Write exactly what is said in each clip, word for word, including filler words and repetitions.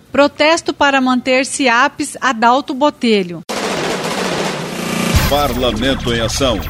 Protesto para manter CIAPS Adalto Botelho. Parlamento em Ação.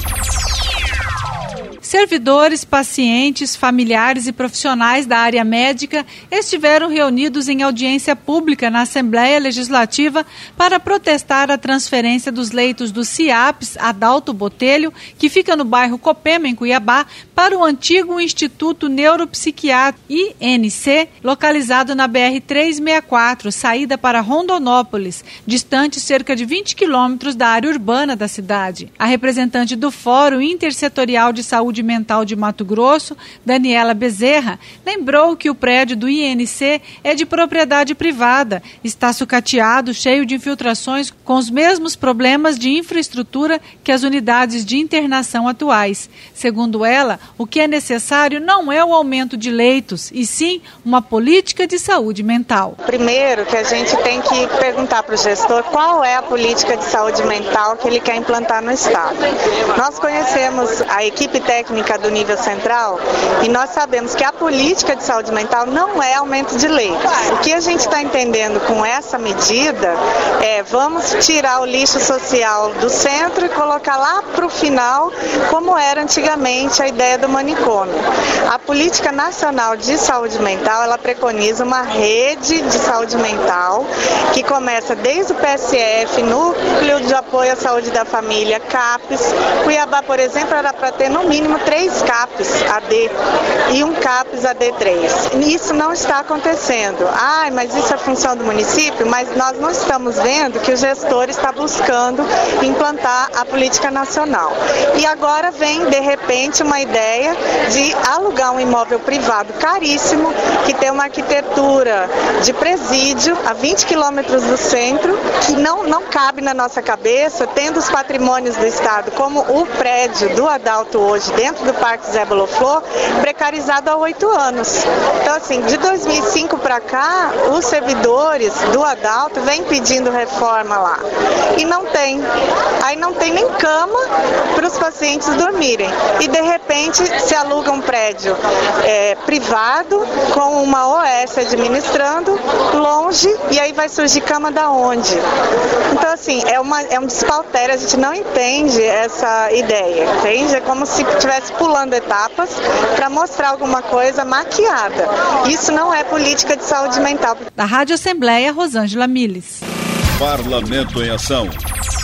Servidores, pacientes, familiares e profissionais da área médica estiveram reunidos em audiência pública na Assembleia Legislativa para protestar a transferência dos leitos do CIAPS Adalto Botelho, que fica no bairro Copema, em Cuiabá, para o antigo Instituto Neuropsiquiátrico I N C, localizado na B R trezentos e sessenta e quatro, saída para Rondonópolis, distante cerca de vinte quilômetros da área urbana da cidade. A representante do Fórum Intersetorial de Saúde Mental de Mato Grosso, Daniela Bezerra, lembrou que o prédio do I N C é de propriedade privada, está sucateado, cheio de infiltrações, com os mesmos problemas de infraestrutura que as unidades de internação atuais. Segundo ela, o que é necessário não é o aumento de leitos, e sim uma política de saúde mental. Primeiro que a gente tem que perguntar para o gestor qual é a política de saúde mental que ele quer implantar no Estado. Nós conhecemos a equipe técnica do nível central e nós sabemos que a política de saúde mental não é aumento de leitos. O que a gente está entendendo com essa medida é vamos tirar o lixo social do centro e colocar lá para o final como era antigamente a ideia do manicômio. A política nacional de saúde mental, ela preconiza uma rede de saúde mental que começa desde o P S F, Núcleo de Apoio à Saúde da Família, CAPES. Cuiabá, por exemplo, era para ter no mínimo três CAPES A D e um CAPES A D três. Isso não está acontecendo. Ah, mas isso é função do município, mas nós não estamos vendo que o gestor está buscando implantar a política nacional. E agora vem, de repente, uma ideia de alugar um imóvel privado caríssimo, que tem uma arquitetura de presídio a vinte quilômetros do centro, que não, não cabe na nossa cabeça, tendo os patrimônios do Estado, como o prédio do Adalto hoje, dentro do Parque Zé Boloflor, precarizado há oito anos. Então, assim, de dois mil e cinco para cá, os servidores do Adalto vêm pedindo reforma lá. E não tem. Aí não tem nem cama para os pacientes dormirem. E, de repente, se aluga um prédio é, privado, com uma O S administrando, longe, e aí vai surgir cama da onde? Então, assim, é, uma, é um despautério, a gente não entende essa ideia, entende? É como se estivesse pulando etapas para mostrar alguma coisa maquiada. Isso não é política de saúde mental. Da Rádio Assembleia, Rosângela Miles. Parlamento em Ação.